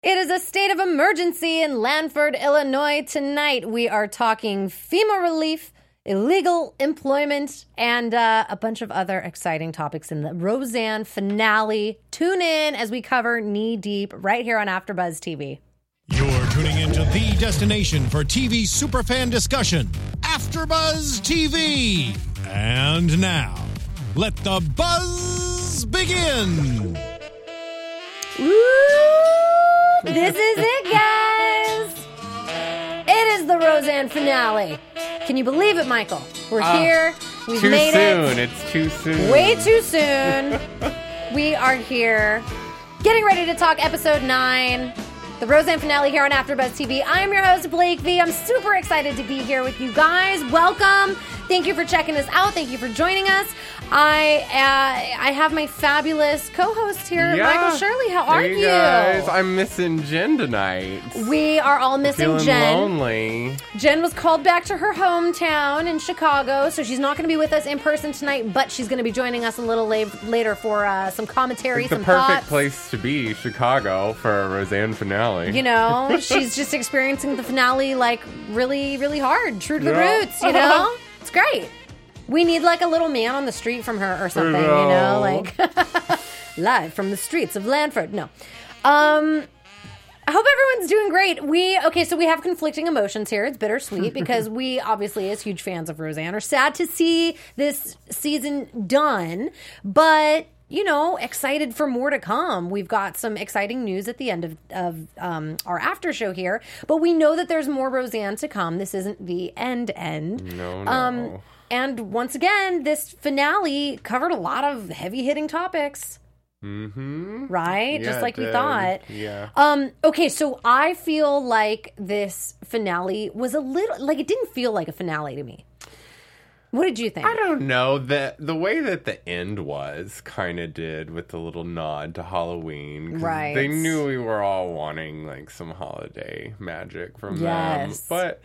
It is a state of emergency in Lanford, Illinois. Tonight we are talking FEMA relief, illegal employment, and a bunch of other exciting topics in the Roseanne finale. Tune in as we cover knee deep right here on AfterBuzz TV. You're tuning into the destination for TV superfan discussion, AfterBuzz TV. And now, let the buzz begin. Woo! This is it, guys. It is the Roseanne finale. Can you believe it, Michael? We're here. We've made it. It's too soon. Way too soon. We are here, getting ready to talk episode 9, the Roseanne finale here on AfterBuzz TV. I'm your host, Blake V. I'm super excited to be here with you guys. Welcome. Thank you for checking us out. Thank you for joining us. I have my fabulous co-host here, Michael Shirley. How are you? Guys, I'm missing Jen tonight. We are all missing Jen. Lonely. Jen was called back to her hometown in Chicago, so she's not going to be with us in person tonight, but she's going to be joining us a little later for some commentary, some thoughts. The perfect place to be, Chicago, for a Roseanne finale. You know, she's just experiencing the finale like really, really hard, true to the roots, you know? It's great. We need like a little man on the street from her or something, you know, like live from the streets of Lanford. No. I hope everyone's doing great. So we have conflicting emotions here. It's bittersweet because we obviously, as huge fans of Roseanne, are sad to see this season done, but you know, excited for more to come. We've got some exciting news at the end of our after show here, but we know that there's more Roseanne to come. This isn't the end. No. And once again, this finale covered a lot of heavy-hitting topics. Mm-hmm. Right? Yeah, just like we thought. Yeah. Okay, so I feel like this finale was a little... Like, it didn't feel like a finale to me. What did you think? I don't know. The way that the end was kind of did with the little nod to Halloween. 'Cause right. They knew we were all wanting, like, some holiday magic from them. But...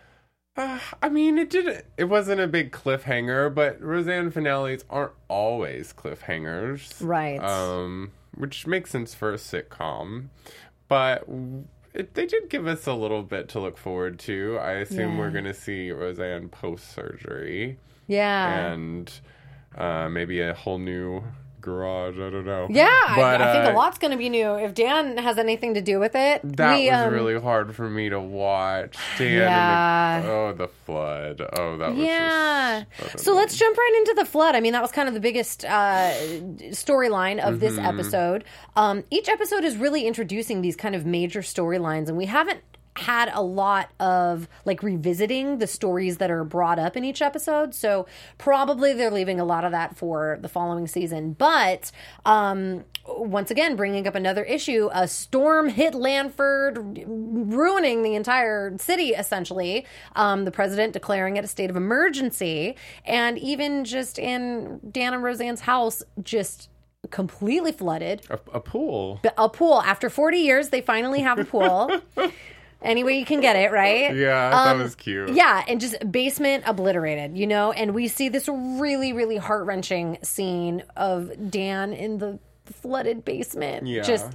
I mean, it wasn't a big cliffhanger, but Roseanne finales aren't always cliffhangers. Right. Which makes sense for a sitcom. But they did give us a little bit to look forward to. I assume we're going to see Roseanne post-surgery. Yeah. And maybe a whole new garage. I don't know. Yeah, but, I think a lot's going to be new. If Dan has anything to do with it. That was really hard for me to watch. Dan and the flood. Oh, that was just... So let's jump right into the flood. I mean, that was kind of the biggest storyline of this episode. Each episode is really introducing these kind of major storylines, and we haven't had a lot of like revisiting the stories that are brought up in each episode, so probably they're leaving a lot of that for the following season. But once again, bringing up another issue, a storm hit Lanford, ruining the entire city essentially, the president declaring it a state of emergency, and even just in Dan and Roseanne's house, just completely flooded. A pool. After 40 years, they finally have a pool. Any way you can get it, right? Yeah, that was cute. Yeah, and just basement obliterated, you know? And we see this really, really heart-wrenching scene of Dan in the flooded basement. Yeah. Just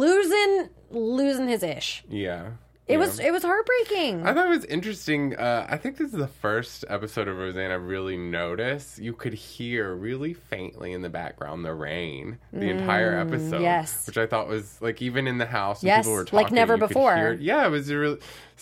losing his ish. Yeah. It was heartbreaking. I thought it was interesting. I think this is the first episode of Roseanne I really noticed. You could hear really faintly in the background the rain the entire episode. Yes. Which I thought was, like, even in the house when people were talking. Like never before. It was really...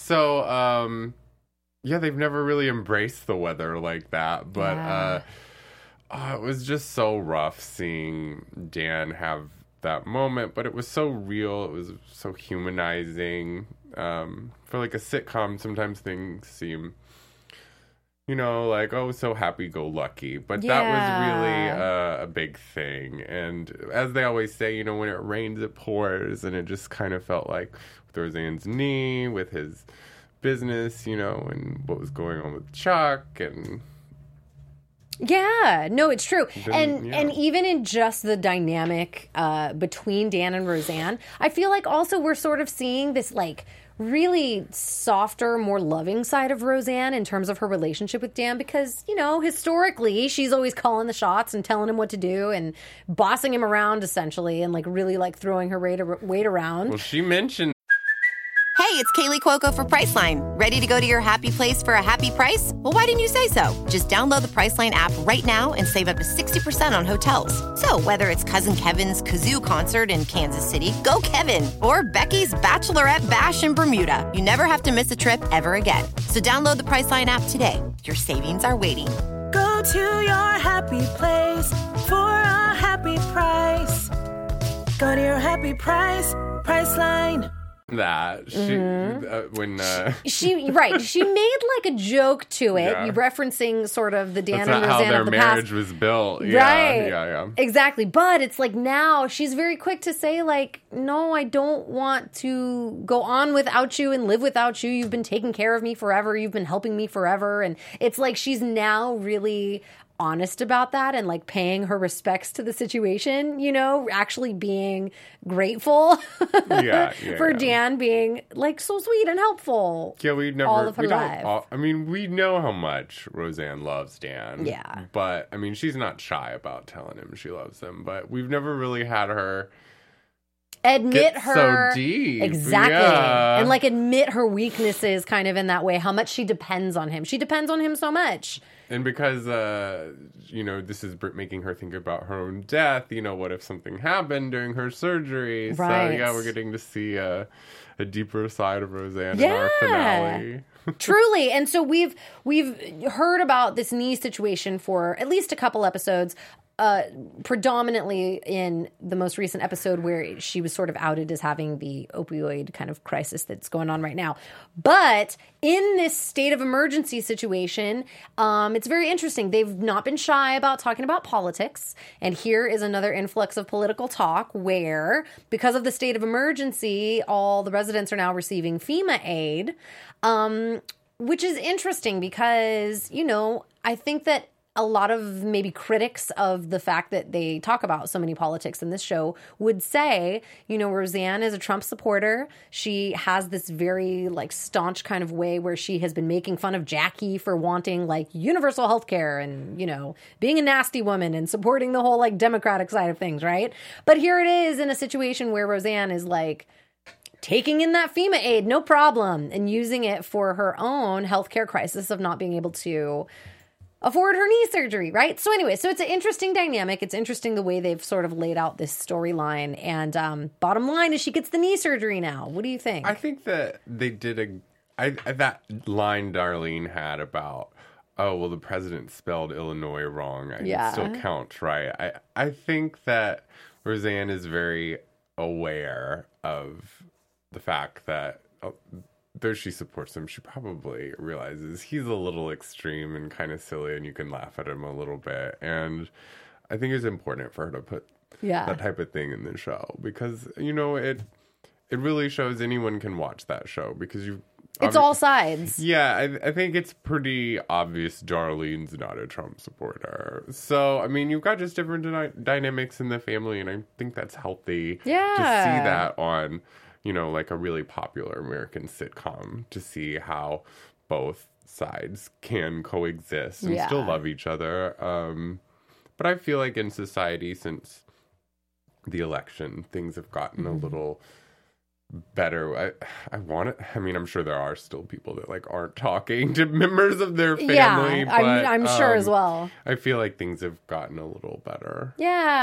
So, they've never really embraced the weather like that. But it was just so rough seeing Dan have that moment. But it was so real. It was so humanizing. For like a sitcom, sometimes things seem, you know, like, oh, so happy-go-lucky. But that was really a big thing. And as they always say, you know, when it rains, it pours. And it just kind of felt like with Roseanne's knee, with his business, you know, and what was going on with Chuck. And Yeah, no, it's true. Then, yeah. And even in just the dynamic between Dan and Roseanne, I feel like also we're sort of seeing this like really softer, more loving side of Roseanne in terms of her relationship with Dan because, you know, historically she's always calling the shots and telling him what to do and bossing him around essentially and like really like throwing her weight around. Well, she mentioned... Hey, it's Kaylee Cuoco for Priceline. Ready to go to your happy place for a happy price? Well, why didn't you say so? Just download the Priceline app right now and save up to 60% on hotels. So whether it's Cousin Kevin's Kazoo Concert in Kansas City, go Kevin, or Becky's Bachelorette Bash in Bermuda, you never have to miss a trip ever again. So download the Priceline app today. Your savings are waiting. Go to your happy place for a happy price. Go to your happy price, Priceline. that she when she made like a joke to it, Yeah. referencing sort of the Dan that's and not how Roseanne their of the marriage past. was built. Right. Yeah. Exactly. But it's like now she's very quick to say like, no, I don't want to go on without you and live without you. You've been taking care of me forever. You've been helping me forever. And it's like she's now really honest about that and like paying her respects to the situation, you know, actually being grateful for Dan being like so sweet and helpful. Yeah, we never. all of her we life. don't. I mean, we know how much Roseanne loves Dan. Yeah. but I mean, she's not shy about telling him she loves him. But we've never really had her Admit get her so deep. exactly, Yeah. and like admit her weaknesses, kind of in that way. How much she depends on him. She depends on him so much. And because, this is making her think about her own death, what if something happened during her surgery? Right. So, yeah, we're getting to see a deeper side of Roseanne in our Yeah. finale. Truly. And so we've heard about this knee situation for at least a couple episodes, predominantly in the most recent episode where she was sort of outed as having the opioid kind of crisis that's going on right now. But in this state of emergency situation, it's very interesting. They've not been shy about talking about politics. And here is another influx of political talk where, because of the state of emergency, all the residents are now receiving FEMA aid, which is interesting because, I think that a lot of maybe critics of the fact that they talk about so many politics in this show would say, Roseanne is a Trump supporter. She has this very staunch kind of way where she has been making fun of Jackie for wanting universal health care and, being a nasty woman and supporting the whole Democratic side of things, right? But here it is in a situation where Roseanne is taking in that FEMA aid, no problem, and using it for her own healthcare crisis of not being able to afford her knee surgery, right? So anyway, so it's an interesting dynamic. It's interesting the way they've sort of laid out this storyline. And bottom line is she gets the knee surgery now. What do you think? I think that they did that line Darlene had about, oh, well, the president spelled Illinois wrong. It still counts, right? I think that Roseanne is very aware of the fact that though she supports him, she probably realizes he's a little extreme and kind of silly and you can laugh at him a little bit. And I think it's important for her to put that type of thing in the show because, it really shows anyone can watch that show because it's all sides. Yeah, I think it's pretty obvious Darlene's not a Trump supporter. So, I mean, you've got just different dynamics in the family, and I think that's healthy to see that on, a really popular American sitcom, to see how both sides can coexist and still love each other. But I feel like in society, since the election, things have gotten a little better. I'm sure there are still people that aren't talking to members of their family. Yeah, but, I'm sure as well. I feel like things have gotten a little better.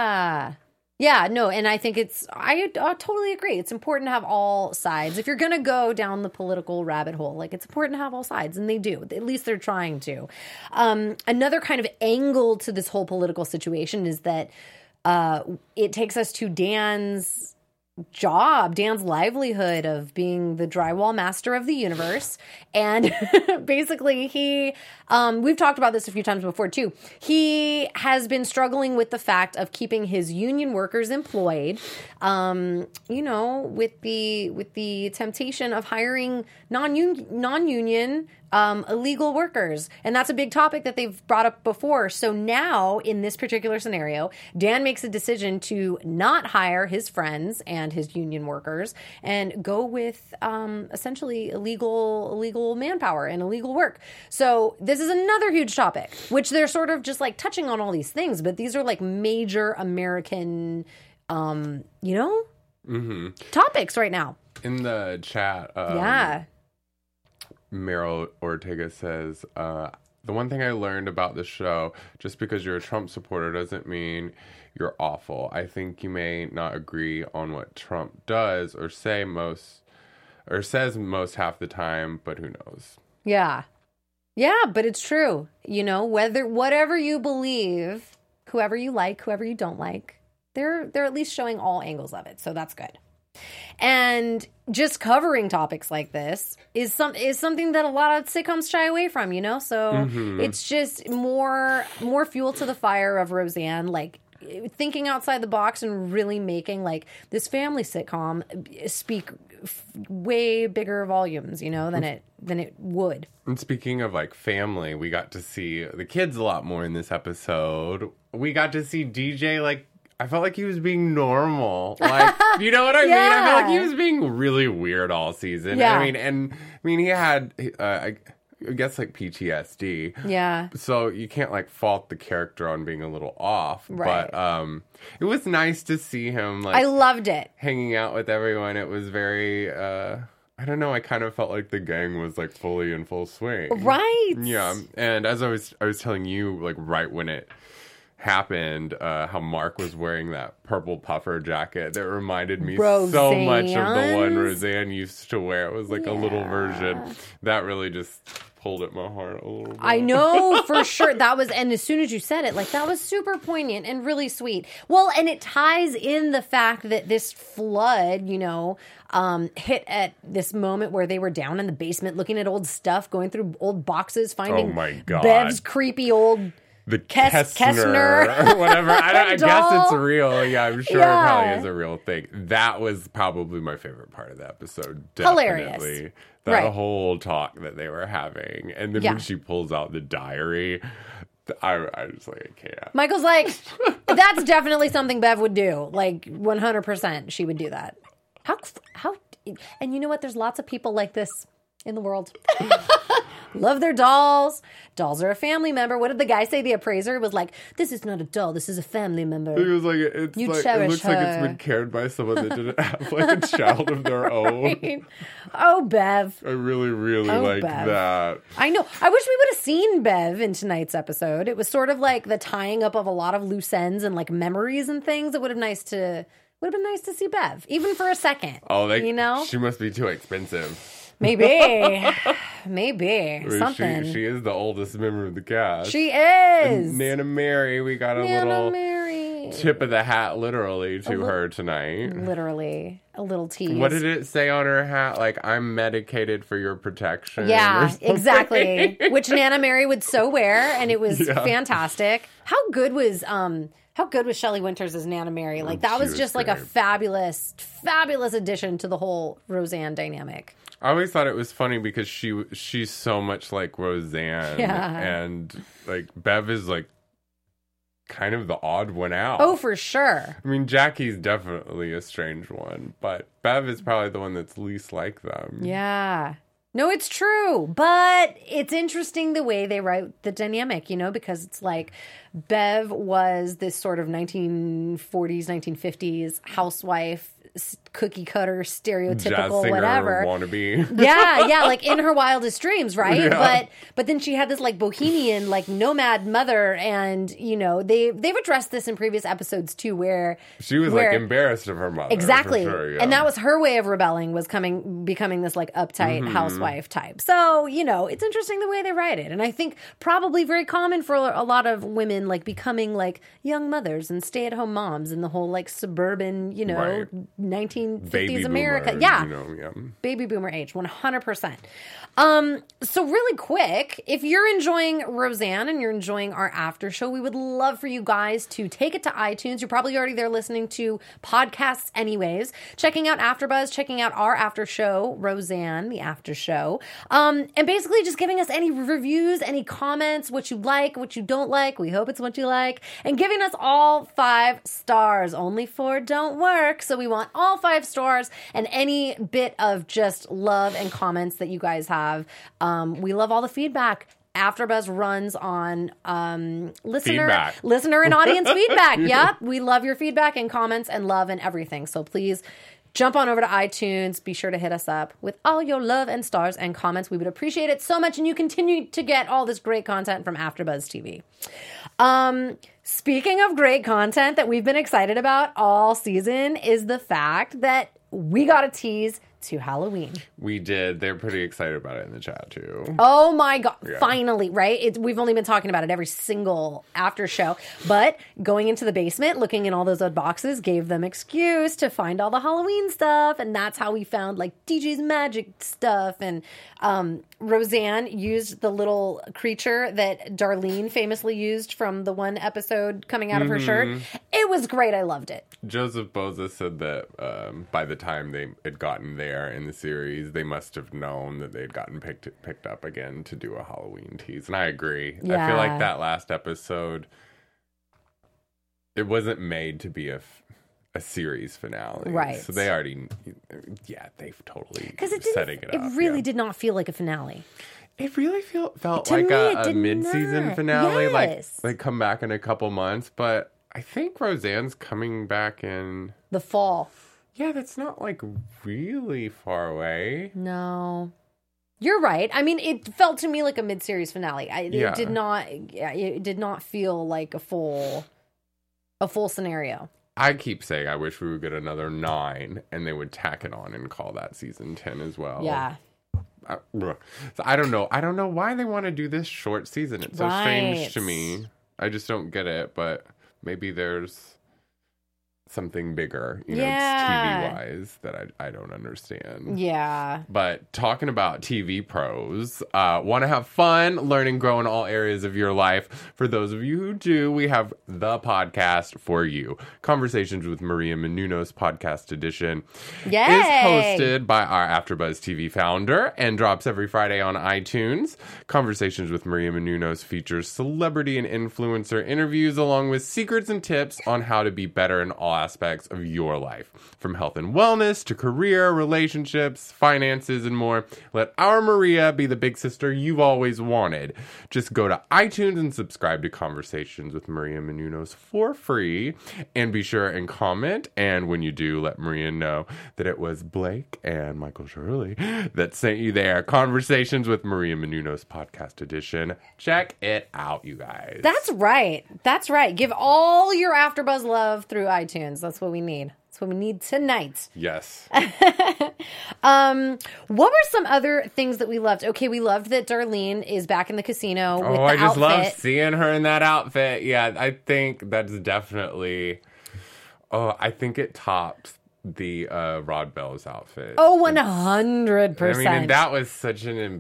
Yeah, no, and I think I totally agree. It's important to have all sides. If you're going to go down the political rabbit hole, it's important to have all sides, and they do. At least they're trying to. Another kind of angle to this whole political situation is that it takes us to Dan's livelihood of being the drywall master of the universe. And basically we've talked about this a few times before too. He has been struggling with the fact of keeping his union workers employed, with the temptation of hiring non-union illegal workers. And that's a big topic that they've brought up before. So now, in this particular scenario, Dan makes a decision to not hire his friends and his union workers and go with essentially illegal manpower and illegal work. So this is another huge topic, which they're sort of just like touching on all these things, but these are like major American, topics right now. In the chat, Meryl Ortega says, the one thing I learned about the show, just because you're a Trump supporter doesn't mean you're awful. I think you may not agree on what Trump does or says most half the time, but who knows? Yeah. Yeah, but it's true. Whatever you believe, whoever you like, whoever you don't like, they're at least showing all angles of it. So that's good. And just covering topics like this is something that a lot of sitcoms shy away from, So it's just more fuel to the fire of Roseanne, like thinking outside the box and really making like this family sitcom speak way bigger volumes, than it would. And speaking of like family, we got to see the kids a lot more in this episode. We got to see DJ like. I felt like he was being normal. Like, you know what I mean? I felt like he was being really weird all season. Yeah. I mean, he had, I guess, like PTSD. Yeah. So you can't like fault the character on being a little off. Right. But it was nice to see him. Like, I loved it. Hanging out with everyone. It was very. I don't know. I kind of felt like the gang was like fully in full swing. Right. Yeah. And as I was telling you, like right when it happened, how Mark was wearing that purple puffer jacket that reminded me so much of the one Roseanne used to wear. It was like a little version that really just pulled at my heart a little bit. I know, for sure. And as soon as you said it, like that was super poignant and really sweet. Well, and it ties in the fact that this flood, hit at this moment where they were down in the basement looking at old stuff, going through old boxes, finding Bev's creepy old the Kestner or whatever. I guess it's real. Yeah, I'm sure it probably is a real thing. That was probably my favorite part of the episode. Definitely. Hilarious. That whole talk that they were having. And then when she pulls out the diary, I just like, I can't. Michael's like, that's definitely something Bev would do. Like 100% she would do that. How, and you know what? There's lots of people like this in the world. Love their dolls. Dolls are a family member. What did the guy say? The appraiser was like, this is not a doll. This is a family member. He was like, it looks like it's been cared by someone that didn't have like a child of their own. Right? Oh, Bev. I really, really like that. I know. I wish we would have seen Bev in tonight's episode. It was sort of like the tying up of a lot of loose ends and like memories and things. It would have been nice to see Bev, even for a second. Oh, she must be too expensive. Maybe. Something. She is the oldest member of the cast. She is. And Nana Mary, we got a little Mary. tip of the hat, literally, to her tonight. Literally. A little tease. What did it say on her hat? Like, I'm medicated for your protection. Yeah, exactly. Which Nana Mary would so wear, and it was fantastic. How good was Shelley Winters as Nana Mary? Like, that was just like a fabulous, fabulous addition to the whole Roseanne dynamic. I always thought it was funny because she's so much like Roseanne. Yeah. And, like, Bev is, like, kind of the odd one out. Oh, for sure. I mean, Jackie's definitely a strange one, but Bev is probably the one that's least like them. Yeah. No, it's true. But it's interesting the way they write the dynamic, because it's like Bev was this sort of 1940s, 1950s housewife, cookie cutter, stereotypical, jazz singer, whatever wannabe. yeah, like in her wildest dreams, right? Yeah. But then she had this like bohemian, like nomad mother, and they've addressed this in previous episodes too, where she was like embarrassed of her mother, exactly, for sure, yeah. And that was her way of rebelling, was becoming this like uptight housewife type. So it's interesting the way they write it, and I think probably very common for a lot of women, like becoming like young mothers and stay-at-home moms, and the whole like suburban, Right. 1950s Baby America. boomer, Yeah. you know, yeah. Baby boomer age, 100%. So really quick, if you're enjoying Roseanne and you're enjoying our after show, we would love for you guys to take it to iTunes. You're probably already there listening to podcasts anyways, checking out AfterBuzz, checking out our after show, Roseanne, the after show, and basically just giving us any reviews, any comments, what you like, what you don't like. We hope it's what you like, and giving us all 5 stars. Only 4 don't work, so we want all 5 stars and any bit of just love and comments that you guys have. We love all the feedback. AfterBuzz runs on listener and audience feedback. Yep, we love your feedback and comments and love and everything. So please jump on over to iTunes. Be sure to hit us up with all your love and stars and comments. We would appreciate it so much, and you continue to get all this great content from AfterBuzz TV. Speaking of great content that we've been excited about all season is the fact that we got a tease to Halloween. We did. They're pretty excited about it in the chat, too. Oh my God. Yeah. Finally, right? We've only been talking about it every single after show. But going into the basement, looking in all those old boxes, gave them excuse to find all the Halloween stuff. And that's how we found like DJ's Magic stuff. And Roseanne used the little creature that Darlene famously used from the one episode coming out of her shirt. It was great. I loved it. Joseph Boza said that by the time they had gotten there in the series, they must have known that they'd gotten picked up again to do a Halloween tease. And I agree. Yeah. I feel like that last episode, it wasn't made to be a series finale. Right. So they already, they've totally Because setting it up. It really did not feel like a finale. It really felt To like me, it a did mid-season not. finale, Yes. like come back in a couple months. But I think Roseanne's coming back in. The fall. Yeah, that's not like really far away. No. You're right. I mean, it felt to me like a mid-series finale. Yeah. It did not feel like a full scenario. I keep saying I wish we would get another 9 and they would tack it on and call that season 10 as well. Yeah. So I don't know. I don't know why they want to do this short season. It's so strange to me. I just don't get it, but maybe there's something bigger, Yeah. TV-wise that I don't understand. Yeah. But talking about TV pros, want to have fun, learn and grow in all areas of your life. For those of you who do, we have the podcast for you. Conversations with Maria Menounos podcast edition Yay! is hosted by our AfterBuzz TV founder and drops every Friday on iTunes. Conversations with Maria Menounos features celebrity and influencer interviews along with secrets and tips on how to be better in all aspects of your life, from health and wellness to career, relationships, finances, and more. Let our Maria be the big sister you've always wanted. Just go to iTunes and subscribe to Conversations with Maria Menounos for free, and be sure and comment. And when you do, let Maria know that it was Blake and Michael Shirley that sent you there. Conversations with Maria Menounos podcast edition. Check it out, you guys. That's right. That's right. Give all your AfterBuzz love through iTunes. That's what we need. That's what we need tonight. Yes. What were some other things that we loved? Okay, we loved that Darlene is back in the casino with the I just outfit. love seeing her in that outfit. Yeah, I think that's definitely. Oh, I think it tops the Rod Bell's outfit. Oh, 100%. I mean, and that was such an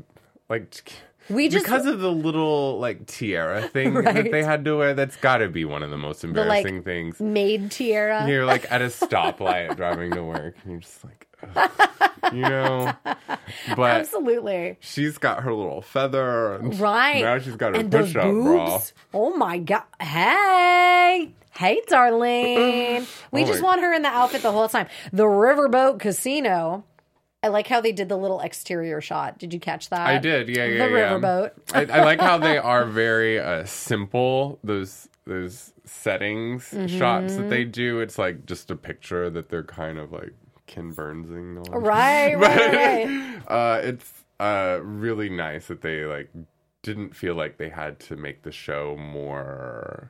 We just because of the little tiara thing that they had to wear. That's got to be one of the most embarrassing things. maid tiara. You're like at a stoplight driving to work, and you're just like, ugh, But Absolutely. she's got her little feather, and Right. now she's got her And those push-up bra. boobs. Oh my God. Hey, Darlene. We just want her in the outfit the whole time. The Riverboat Casino. I like how they did the little exterior shot. Did you catch that? I did, yeah. The riverboat. I like how they are very simple. Those settings Mm-hmm. shots that they do. It's like just a picture that they're kind of like Ken Burnsing them. Right. It's really nice that they didn't feel like they had to make the show more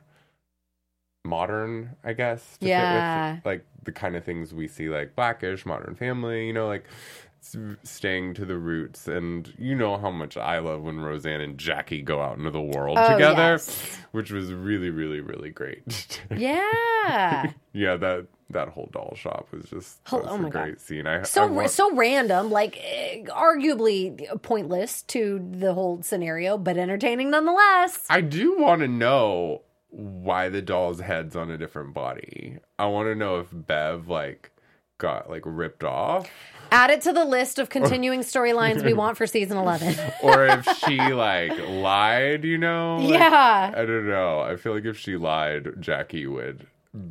modern, I guess, to Yeah. fit with the kind of things we see, like Blackish, Modern Family, staying to the roots. And you know how much I love when Roseanne and Jackie go out into the world Oh, together, yes. which was really, really, really great. Yeah. Yeah, that whole doll shop was just Oh, was oh a my God. great scene. So random, like arguably pointless to the whole scenario, but entertaining nonetheless. I do want to know why the doll's head's on a different body. I want to know if Bev got ripped off, Add it to the list of continuing storylines we want for season 11. or if she lied. You know? Yeah. I don't know. I feel like if she lied, Jackie would.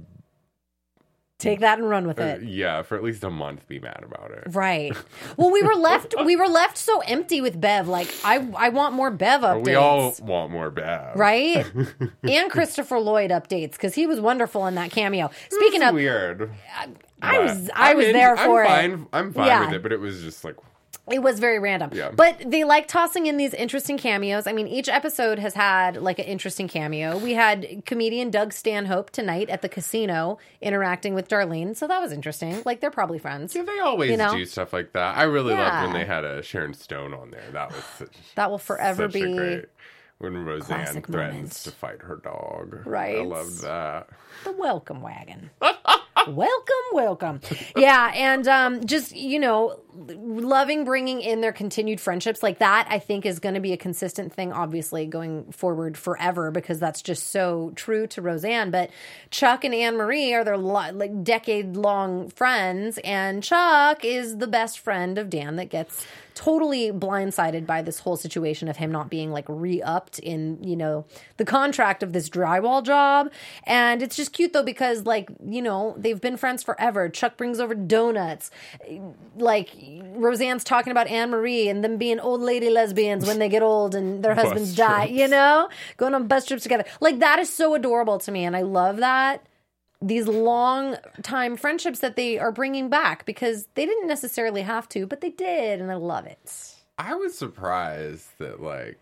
Take that and run with it. Yeah, for at least a month, be mad about it. Right. Well, we were left so empty with Bev. Like, I want more Bev updates. We all want more Bev, Right? And Christopher Lloyd updates, because he was wonderful in that cameo. Speaking of, weird. I was there for it. I'm fine Yeah. with it, but it was just It was very random. Yeah. But they like tossing in these interesting cameos. I mean, each episode has had an interesting cameo. We had comedian Doug Stanhope tonight at the casino interacting with Darlene. So that was interesting. They're probably friends. Yeah, they always do stuff like that. I really loved when Yeah. they had a Sharon Stone on there. That was That will forever such a be great. When Roseanne classic threatens moment. to fight her dog. Right. I loved that. the welcome wagon. Welcome. Yeah, and just, loving bringing in their continued friendships like that, I think is going to be a consistent thing, obviously, going forward forever, because that's just so true to Roseanne. But Chuck and Anne-Marie are their decade-long friends, and Chuck is the best friend of Dan that gets totally blindsided by this whole situation of him not being re-upped in, the contract of this drywall job. And it's just cute though, because they've been friends forever. Chuck brings over donuts. Roseanne's talking about Anne-Marie and them being old lady lesbians when they get old and their husbands die, going on bus trips together. That is so adorable to me. And I love that. These long time friendships that they are bringing back, because they didn't necessarily have to, but they did. And I love it. I was surprised that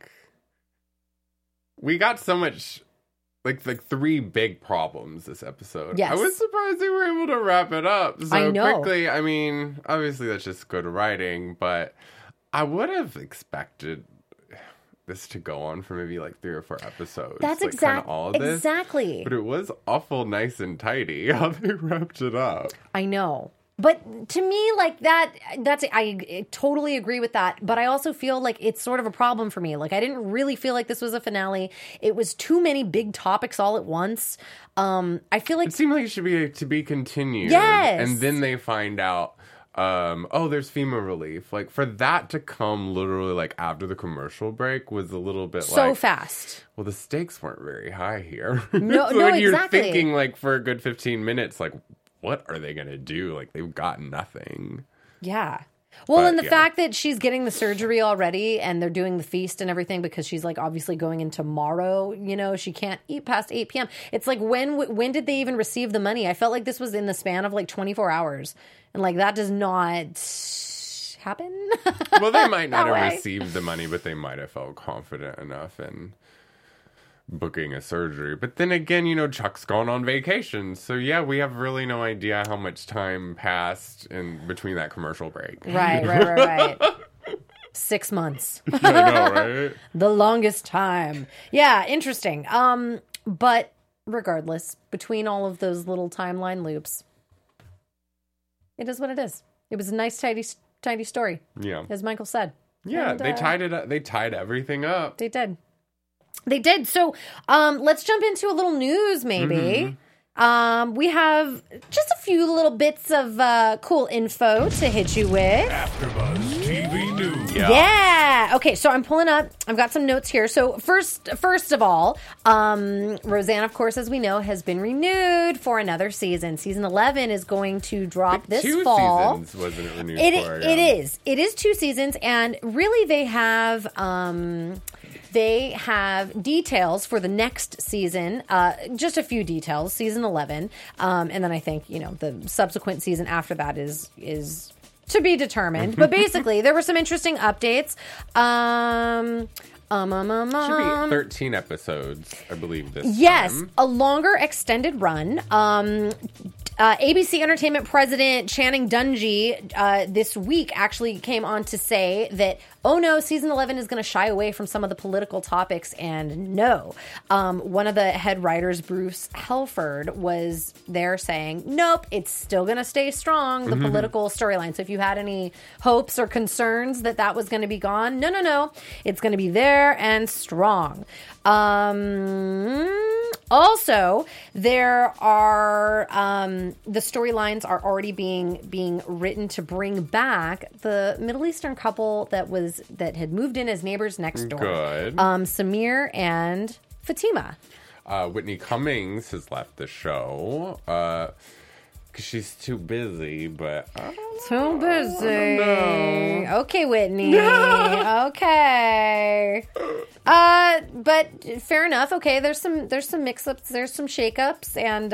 we got so much three big problems this episode. Yes. I was surprised they were able to wrap it up so I know. quickly. I mean, obviously that's just good writing, but I would have expected this to go on for maybe 3 or 4 episodes. That's kinda all of this. exactly. But it was awful nice and tidy how they wrapped it up. I know. But to me, I totally agree with that. But I also feel like it's sort of a problem for me. I didn't really feel like this was a finale. It was too many big topics all at once. I feel like It seemed like it should be to be continued. Yes. And then they find out, there's FEMA relief. For that to come literally after the commercial break was a little bit so fast. Well, the stakes weren't very high here. No, so no, when you're exactly. thinking for a good 15 minutes, what are they going to do? They've got nothing. Yeah. Well, But, and the yeah. fact that she's getting the surgery already and they're doing the feast and everything because she's obviously going in tomorrow, she can't eat past 8 p.m. It's when did they even receive the money? I felt like this was in the span of 24 hours. And that does not happen. Well, they might not That way. have received the money, but they might have felt confident enough in booking a surgery. But then again, Chuck's gone on vacation. So yeah, we have really no idea how much time passed in between that commercial break. Right. 6 months. I know, right? The longest time. Yeah, interesting. But regardless, between all of those little timeline loops, it is what it is. It was a nice, tidy story, Yeah. as Michael said. Yeah, And, they tied it up. They tied everything up. They did. They did. So let's jump into a little news, maybe. We have just a few little bits of cool info to hit you with. AfterBuzz TV News. Yeah. Okay, so I'm pulling up. I've got some notes here. So first of all, Roseanne, of course, as we know, has been renewed for another season. Season 11 is going to drop this 2 fall. seasons wasn't it renewed for? It is. It is 2 seasons, and really they have details for the next season, just a few details, season 11. And then I think, the subsequent season after that is to be determined. But basically, there were some interesting updates. Should be 13 episodes, I believe, this Yes, time. a longer extended run. ABC Entertainment president Channing Dungey this week actually came on to say that, oh no, season 11 is going to shy away from some of the political topics, and no. One of the head writers, Bruce Helford, was there saying, nope, it's still going to stay strong, the political storyline. So if you had any hopes or concerns that that was going to be gone, no. It's going to be there and strong. Also, there are the storylines are already being written to bring back the Middle Eastern couple that had moved in as neighbors next door. Good. Samir and Fatima. Whitney Cummings has left the show because she's too busy, but Too busy. know. Okay, Whitney. Okay. But fair enough. Okay, there's some mix-ups, there's some shake-ups, and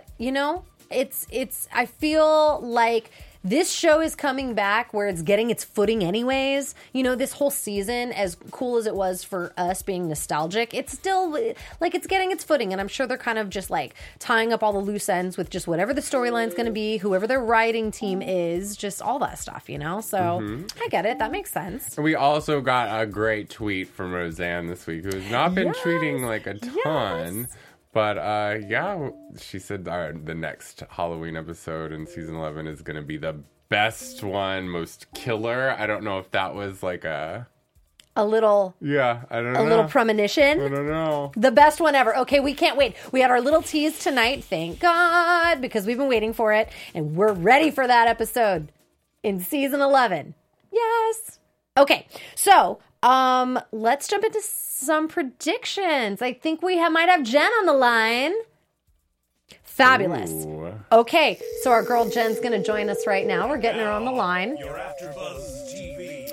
it's I feel like this show is coming back where it's getting its footing anyways. This whole season, as cool as it was for us being nostalgic, it's still like it's getting its footing, and I'm sure they're kind of just like tying up all the loose ends with just whatever the storyline's going to be, whoever their writing team is, just all that stuff, So I get it. That makes sense. we also got a great tweet from Roseanne this week, who's not been tweeting like a ton. But, she said the next Halloween episode in season 11 is going to be the best one, most killer. I don't know if that was like a little premonition. I don't know. The best one ever. Okay, we can't wait. We had our little tease tonight, thank God, because we've been waiting for it, and we're ready for that episode in season 11. Yes. Okay, so let's jump into some predictions. I think we might have Jen on the line. Fabulous. Ooh. Okay, so our girl Jen's going to join us right now. We're getting her on the line. Your AfterBuzz TV.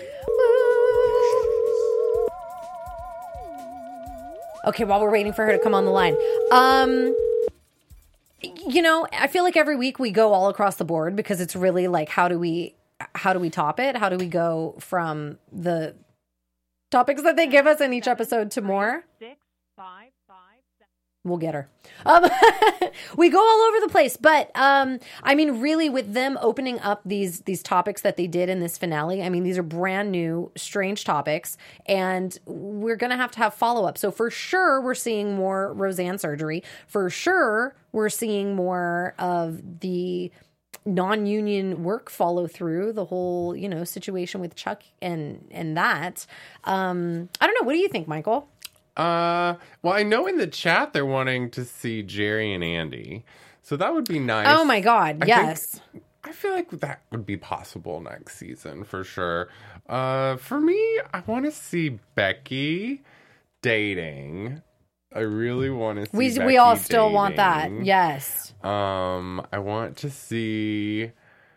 Okay, while we're waiting for her to come on the line. I feel like every week we go all across the board because it's really like, how do we top it? How do we go from the topics that they give us in each episode to more? 6, 5, 5, 7. We'll get her. We go all over the place, but really, with them opening up these topics that they did in this finale, these are brand new, strange topics, and we're gonna have to have follow up. So for sure, we're seeing more Roseanne surgery. For sure, we're seeing more of the non-union work follow through, the whole situation with Chuck and that. I don't know. What do you think, Michael? Well, I know in the chat they're wanting to see Jerry and Andy, so that would be nice. Oh my God, yes. I feel like that would be possible next season for sure. For me, I want to see Becky dating. I really want to see Becky we all still want dating. that. Yes. I want to see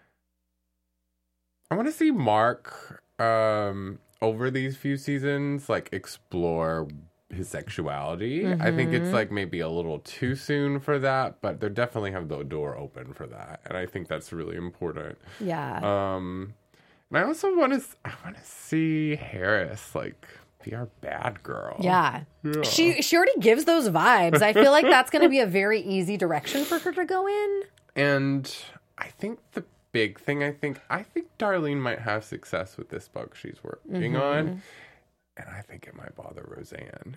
Mark over these few seasons like explore his sexuality. I think it's like maybe a little too soon for that, but they definitely have the door open for that, and I think that's really important. Yeah. And I also want to see Harris like be our bad girl. Yeah. She already gives those vibes. I feel like that's going to be a very easy direction for her to go in. And I think the big thing, I think Darlene might have success with this book she's working on. And I think it might bother Roseanne.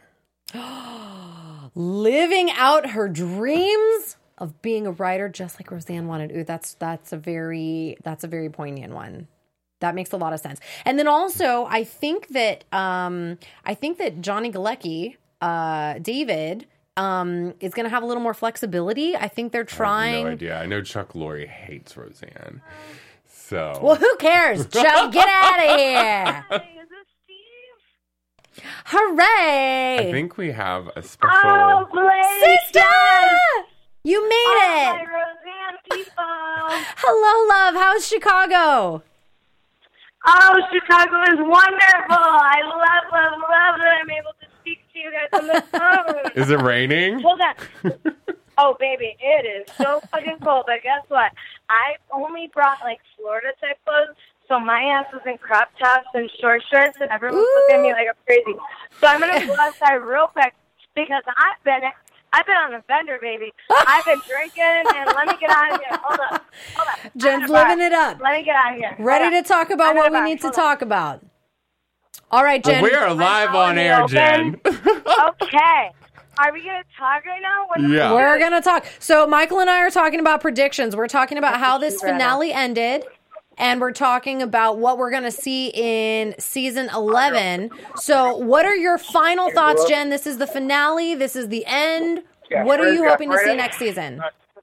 Living out her dreams of being a writer just like Roseanne wanted. Ooh, that's a very poignant one. That makes a lot of sense. And then also, I think that Johnny Galecki, David, is going to have a little more flexibility. I think they're trying. I have no idea. I know Chuck Lorre hates Roseanne. So. Well, who cares? Chuck, get out of here. Hey, is this Steve? Hooray. I think we have a special. Oh, Blake! Sister! You made Hi, it. Roseanne people! Hello, love. How's Chicago? Oh, Chicago is wonderful! I love that I'm able to speak to you guys on the phone. Is it raining? Hold on. Oh, baby, it is so fucking cold. But guess what? I only brought, like, Florida-type clothes, so my ass was in crop tops and short shorts, and everyone's looking at me like I'm crazy. So I'm going to go outside real quick because I've been I've been on the fender, baby. I've been drinking, and let me get out of here. Hold up. Jen's living it up. Let me get out of here. Ready to talk about what we need to talk about. All right, Jen. We are live on air, Jen. Okay. Are we going to talk right now? Yeah. We're going to talk. So Michael and I are talking about predictions. We're talking about how this finale ended. And we're talking about what we're going to see in season 11. So what are your final thoughts, Jen? This is the finale. This is the end. What are you hoping to see next season?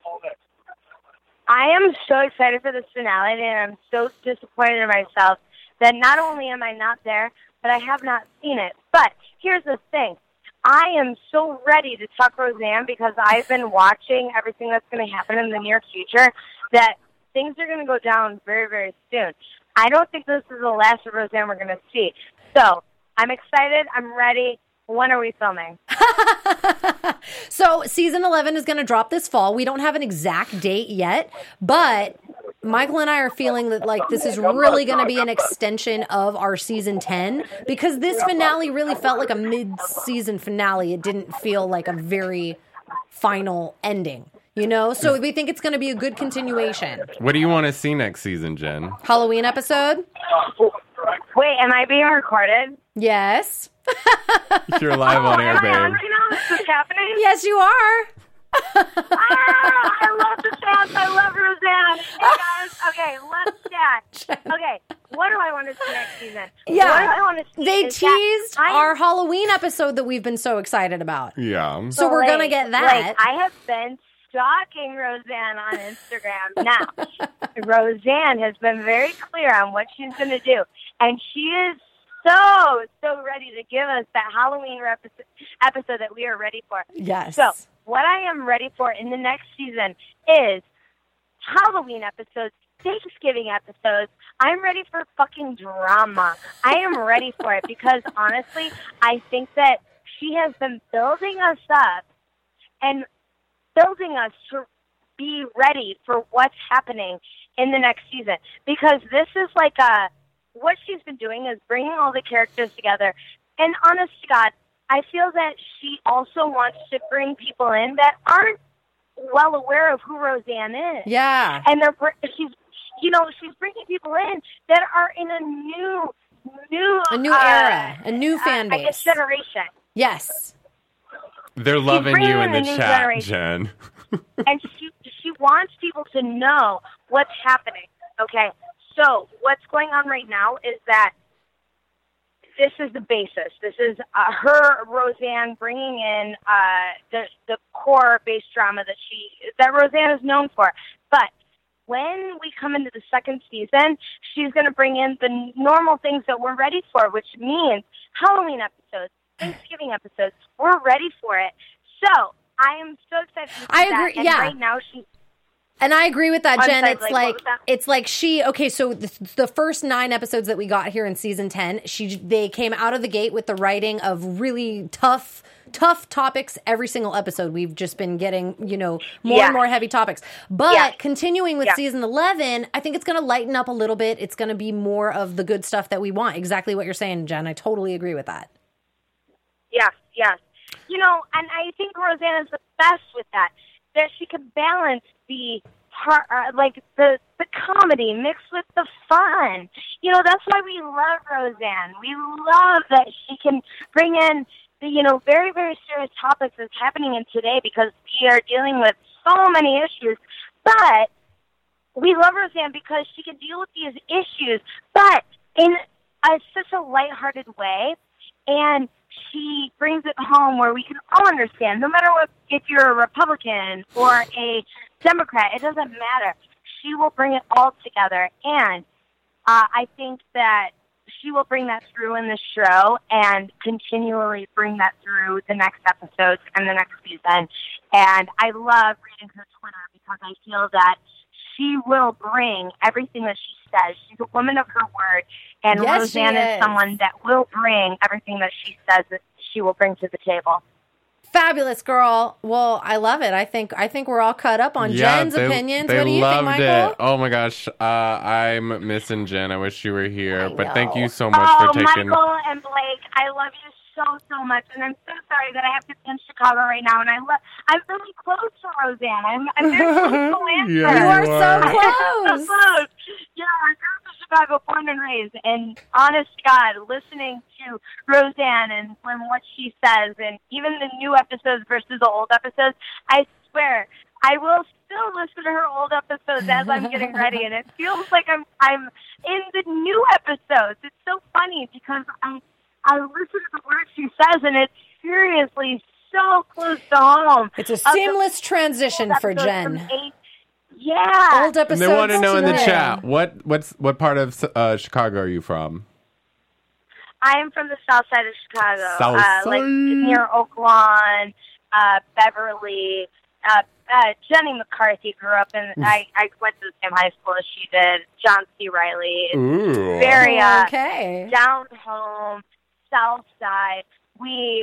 I am so excited for this finale, and I'm so disappointed in myself that not only am I not there, but I have not seen it. But here's the thing. I am so ready to talk Roseanne because I've been watching everything that's going to happen in the near future that things are going to go down very, very soon. I don't think this is the last of Roseanne we're going to see. So I'm excited. I'm ready. When are we filming? So season 11 is going to drop this fall. We don't have an exact date yet, but Michael and I are feeling that like this is really going to be an extension of our season 10 because this finale really felt like a mid-season finale. It didn't feel like a very final ending, you know? So we think it's going to be a good continuation. What do you want to see next season, Jen? Halloween episode? Wait, am I being recorded? Yes. You're live on air, Am I on babe. right now? This is happening? Yes, you are. I love the chat. I love Roseanne. Hey, guys. Okay, let's chat. Okay, what do I want to see next season? Yeah. What do I want to see They is that teased our Halloween episode that we've been so excited about. Yeah. So we're going to get that. I have been stalking Roseanne on Instagram. Now, Roseanne has been very clear on what she's going to do, and she is so ready to give us that Halloween episode that we are ready for. Yes. So, what I am ready for in the next season is Halloween episodes, Thanksgiving episodes. I'm ready for fucking drama. I am ready for it because, honestly, I think that she has been building us up and building us to be ready for what's happening in the next season. Because this is like what she's been doing is bringing all the characters together. And honest to God, I feel that she also wants to bring people in that aren't well aware of who Roseanne is. Yeah. And she's bringing people in that are in a new era, a new fan base. I guess generation. Yes. They're loving bringing you in in the a new chat, generation. Jen. And she wants people to know what's happening. Okay, so what's going on right now is that this is the basis. This is her, Roseanne, bringing in the core base drama that Roseanne is known for. But when we come into the second season, she's going to bring in the normal things that we're ready for, which means Halloween episodes, Thanksgiving episodes. We're ready for it. So I am so excited to see I agree. that. And yeah. right now she's. And I agree with that, Jen. sorry, It's like, like what was that? it's like she. Okay, so the first 9 episodes that we got here in season 10, they came out of the gate with the writing of really tough topics. Every single episode, we've just been getting more and more heavy topics. But continuing with season 11, I think it's going to lighten up a little bit. It's going to be more of the good stuff that we want. Exactly what you're saying, Jen. I totally agree with that. Yes. And I think Roseanne is the best with that she can balance the comedy mixed with the fun. That's why we love Roseanne. We love that she can bring in the, very, very serious topics that's happening in today because we are dealing with so many issues. But we love Roseanne because she can deal with these issues, but in such a lighthearted way. And she brings it home where we can all understand, no matter if you're a Republican or a Democrat, it doesn't matter. She will bring it all together. And I think that she will bring that through in the show and continually bring that through the next episodes and the next season. And I love reading her Twitter because I feel that she will bring everything that she says. She's a woman of her word. And Yes, Roseanne she is is. someone that will bring everything that she says that she will bring to the table. Fabulous, girl. Well, I love it. I think we're all caught up on Jen's opinions. They What do you think, loved Michael? it. Oh my gosh, I'm missing Jen. I wish you were here. But thank know. you so much for taking. Michael and Blake, I love you so much, and I'm so sorry that I have to be in Chicago right now. And I'm really close to Roseanne. I'm very close to Atlanta. Yeah, You are so So close. close. Yeah, I grew up in Chicago, born and raised, and honest to God, listening to Roseanne and what she says, and even the new episodes versus the old episodes, I swear, I will still listen to her old episodes as I'm getting ready, and it feels like I'm in the new episodes. It's so funny because I listen to the words she says, and it's seriously so close to home. It's a seamless transition for Jen. Yeah. Old episodes. And they want to know in the to chat, what part of Chicago are you from? I am from the south side of Chicago. South like side. near Oak Lawn, Beverly. Jenny McCarthy grew up in, I went to the same high school as she did. John C. Reilly. Ooh. Very, Okay. down home, south side. We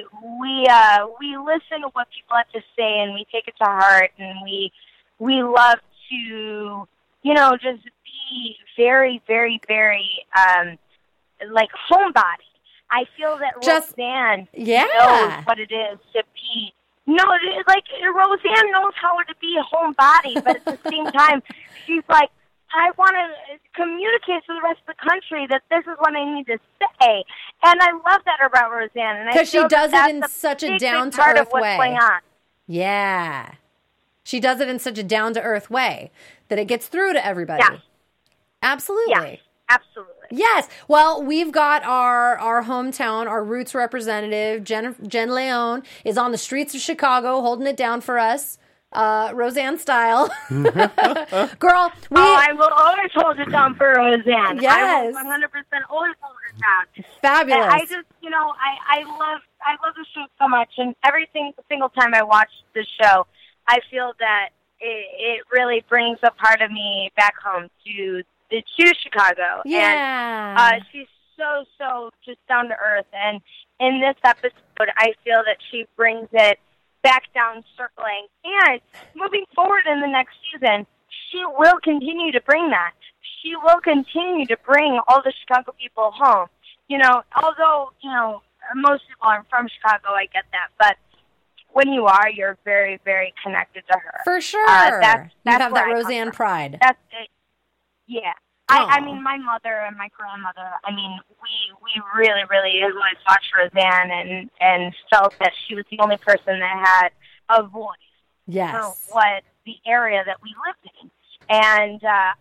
listen to what people have to say, and we take it to heart, and we love to, just be very, very, very, like homebody. I feel that Roseanne knows what it is to be. No, like Roseanne knows how to be a homebody, but at the same time, she's like, I want to communicate to the rest of the country that this is what I need to say, and I love that about Roseanne. Because she does it in such a down-to-earth way. Going on. Yeah. She does it in such a down-to-earth way that it gets through to everybody. Yeah. Absolutely. Yeah, absolutely. Yes. Well, we've got our hometown, our roots representative, Jen Leon, is on the streets of Chicago holding it down for us, Roseanne style. Girl, I will always hold it down for Roseanne. Yes. I will 100% always hold it down. Fabulous. And I just, I love the show so much, and every single time I watch the show, I feel that it really brings a part of me back home to Chicago. Yeah. And she's so just down to earth. And in this episode, I feel that she brings it back down circling. And moving forward in the next season, she will continue to bring that. She will continue to bring all the Chicago people home. Although, most people are from Chicago, I get that. But when you are, you're very, very connected to her. For sure. That's you have where that I come Roseanne from. pride. That's it. Yeah. Aw. I mean, my mother and my grandmother, we really, really always watched Roseanne and felt that she was the only person that had a voice Yes. for what the area that we lived in. And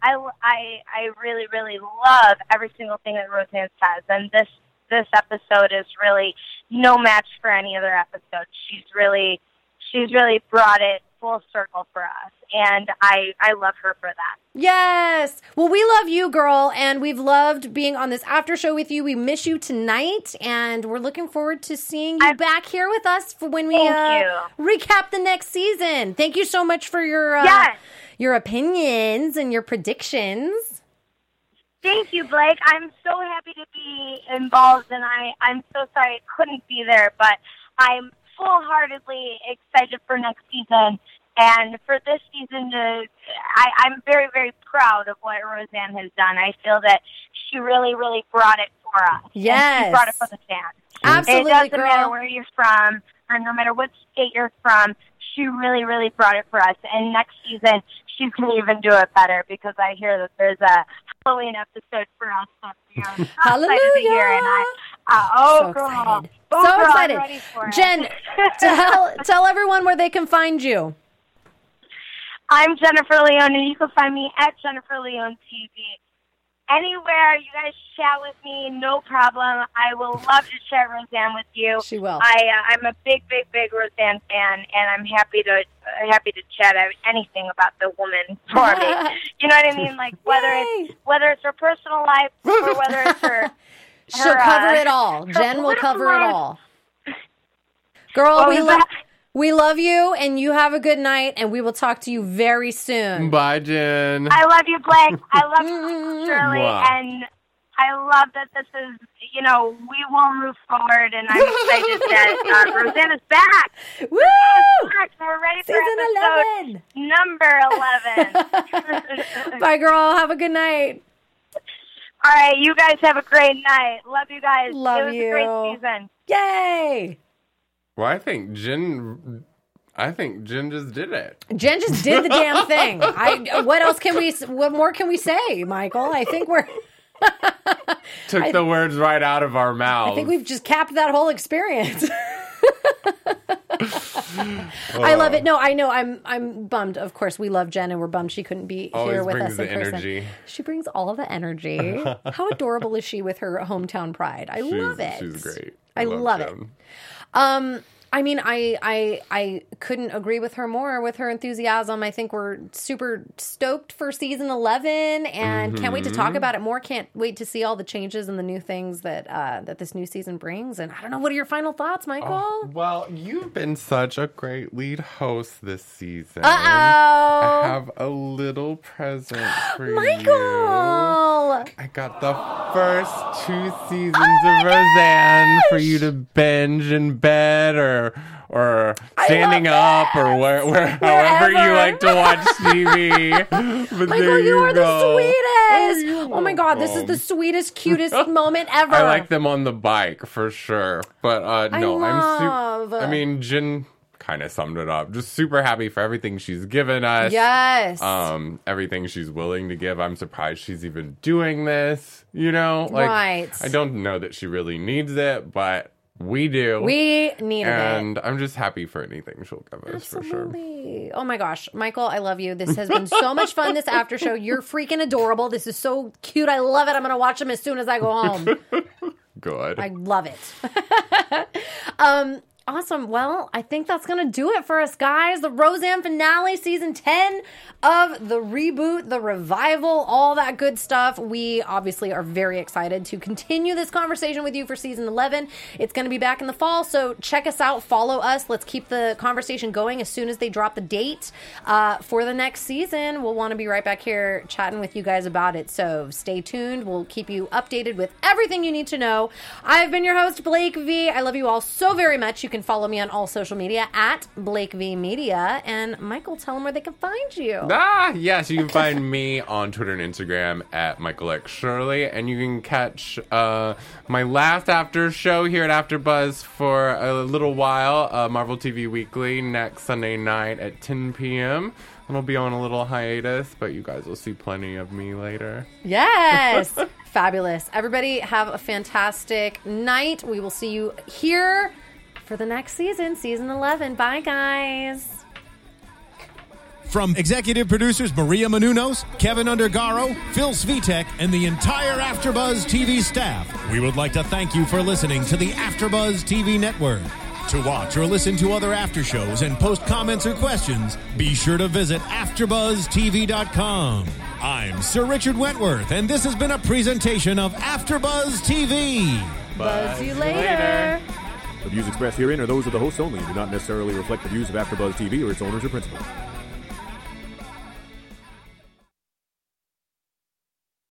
I really, really love every single thing that Roseanne says. And this episode is really no match for any other episode. She's really brought it full circle for us, and I love her for that. Yes. Well, we love you, girl, and we've loved being on this after show with you. We miss you tonight, and we're looking forward to seeing you back here with us for when we recap the next season. Thank you so much for your opinions and your predictions. Thank you, Blake. I'm so happy to be involved, and I'm so sorry I couldn't be there, but I'm full-heartedly excited for next season. And for this season, I'm very, very proud of what Roseanne has done. I feel that she really, really brought it for us. Yes. And she brought it for the fans. Absolutely, It doesn't girl. matter where you're from, or no matter what state you're from, she really, really brought it for us. And next season, she's going to even do it better, because I hear that there's a Halloween episode for us. So Hallelujah. excited to hear, and So girl. excited. Oh, So girl, excited. I'm ready for it. Jen, tell everyone where they can find you. I'm Jennifer Leone, and you can find me at Jennifer Leone TV. Anywhere you guys chat with me, no problem. I will love to chat Roseanne with you. She will. I'm a big Roseanne fan, and I'm happy to chat anything about the woman for me. You know what I mean? Like whether it's her personal life or whether it's her. She'll cover it all. Jen will cover it all. Girl, we love you, and you have a good night, and we will talk to you very soon. Bye, Jen. I love you, Blake. I love you, Shirley, Mwah. and I love that this is, we will move forward, and I'm excited that Roseanne is back. Woo! We're ready for Season episode number 11. Bye, girl. Have a good night. All right, you guys have a great night. Love you guys. Love it was you. a great season. Yay! Well, I think Jen just did it. Jen just did the damn thing. What more can we say, Michael? I think we're... Took the words right out of our mouths. I think we've just capped that whole experience. I love it. No, I know. I'm bummed. Of course, we love Jen, and we're bummed she couldn't be here with us in person. Energy. She brings all of the energy. How adorable is she with her hometown pride? I love it. She's great. I love it. Jen. I mean, I couldn't agree with her more with her enthusiasm. I think we're super stoked for season 11 and can't wait to talk about it more. Can't wait to see all the changes and the new things that this new season brings. And I don't know, what are your final thoughts, Michael? Well, you've been such a great lead host this season. Uh-oh. I have a little present for Michael! I got the first 2 seasons of Roseanne for you to binge in bed or standing up or however you like to watch TV. But Michael, you are the sweetest. Oh my God, this is the sweetest, cutest moment ever. I like them on the bike for sure. But I mean, Jen kind of summed it up. Just super happy for everything she's given us. Yes. Everything she's willing to give. I'm surprised she's even doing this. You know, like right. I don't know that she really needs it, but we do. We needed it. And I'm just happy for anything she'll give us for sure. Absolutely. Oh my gosh, Michael, I love you. This has been so much fun, this after show. You're freaking adorable. This is so cute. I love it. I'm going to watch them as soon as I go home. Good. I love it. Awesome. Well, I think that's going to do it for us, guys. The Roseanne finale, season 10 of the reboot, the revival, all that good stuff. We obviously are very excited to continue this conversation with you for season 11. It's going to be back in the fall, so check us out, follow us. Let's keep the conversation going as soon as they drop the date for the next season. We'll want to be right back here chatting with you guys about it, so stay tuned. We'll keep you updated with everything you need to know. I've been your host, Blake V. I love you all so very much. You can follow me on all social media at Blake V Media. And Michael, tell them where they can find you. Yes, you can find me on Twitter and Instagram at Michael X Shirley, and you can catch my last after show here at AfterBuzz for a little while, Marvel TV Weekly, next Sunday night at 10 p.m. And I'll be on a little hiatus, but you guys will see plenty of me later. Yes. Fabulous. Everybody have a fantastic night. We will see you here for the next season, season 11. Bye, guys. From executive producers Maria Menounos, Kevin Undergaro, Phil Svitek, and the entire AfterBuzz TV staff, we would like to thank you for listening to the AfterBuzz TV network. To watch or listen to other after shows and post comments or questions, be sure to visit AfterBuzzTV.com. I'm Sir Richard Wentworth, and this has been a presentation of AfterBuzz TV. Buzz you later. The views expressed herein are those of the hosts only and do not necessarily reflect the views of AfterBuzz TV or its owners or principals.